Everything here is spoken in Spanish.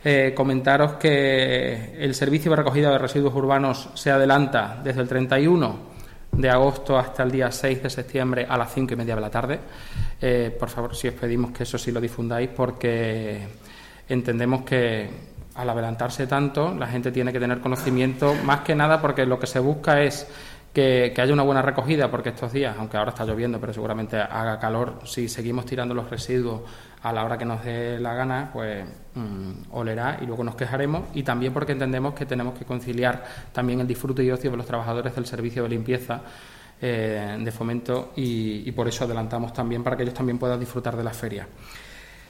Comentaros que el servicio de recogida de residuos urbanos se adelanta desde el 31 de agosto hasta el día 6 de septiembre a las 5:30 de la tarde. Por favor, si os pedimos que eso sí lo difundáis, porque entendemos que al adelantarse tanto la gente tiene que tener conocimiento, más que nada porque lo que se busca es que haya una buena recogida, porque estos días, aunque ahora está lloviendo, pero seguramente haga calor, si seguimos tirando los residuos a la hora que nos dé la gana, pues olerá y luego nos quejaremos, y también porque entendemos que tenemos que conciliar también el disfrute y ocio de los trabajadores del servicio de limpieza de Fomento, y por eso adelantamos también para que ellos también puedan disfrutar de la feria.